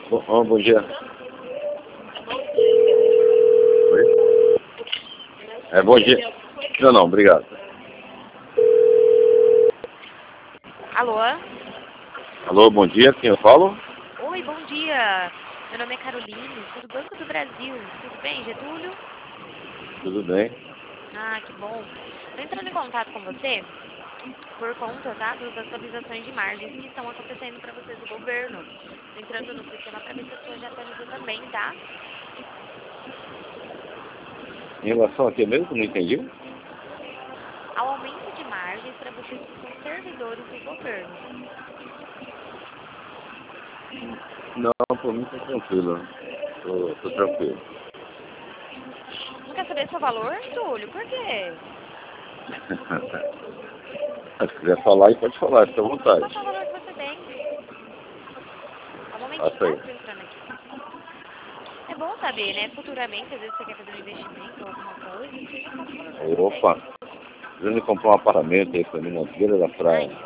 Bom dia. Oi? Bom dia. Não, obrigado. Alô? Alô, bom dia, quem eu falo? Oi, bom dia. Meu nome é Caroline, sou do Banco do Brasil. Tudo bem, Getúlio? Tudo bem? Ah, que bom. Estou entrando em contato com você por conta, tá, das atualizações de margens que estão acontecendo para vocês do governo. Estou entrando no sistema para ver se a sua já atualizou também, tá? Em relação a quê mesmo? Não entendi? Ao aumento de margens para vocês que são servidores do governo. Não, por mim tá tranquilo. Tô tranquilo. Não quer saber seu valor, Getúlio? Por quê? Se quiser falar, pode falar, fica à vontade. Qual é o valor que você tem? Há um momentinho, Passa tá? aí. Estou entrando aqui. É bom saber, né? Futuramente, às vezes você quer fazer um investimento ou alguma coisa, você já sabe o valor que você tem. Opa, precisando comprar um apartamento aí pra mim na beira da praia. Aí.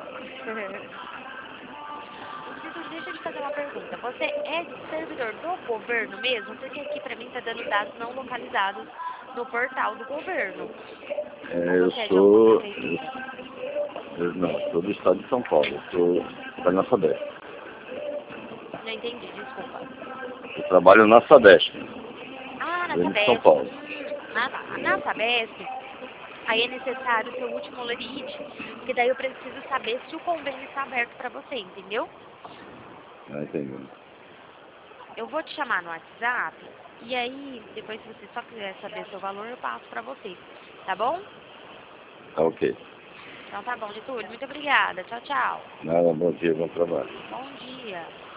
Getúlio, deixa eu te fazer uma pergunta. Você é servidor do governo mesmo? Porque aqui pra mim tá dando dados não localizados no portal do governo. Ou Eu você é de alguma sou... prefeitura? Não, sou do estado de São Paulo. Eu trabalho na Sabesp. Não entendi, desculpa. Eu trabalho na Sabesp, Ah, na de São Sabesp. Paulo. Ah, tá. Na Sabesp, aí é necessário o seu último limite, porque daí eu preciso saber se o convênio está aberto para você, entendeu? Entendi. Eu vou te chamar no WhatsApp e aí, depois se você só quiser saber seu valor, eu passo para você, tá bom? Tá ok. Então tá bom, Getúlio. Muito obrigada. Tchau, tchau. Nada, bom dia, bom trabalho. Bom dia.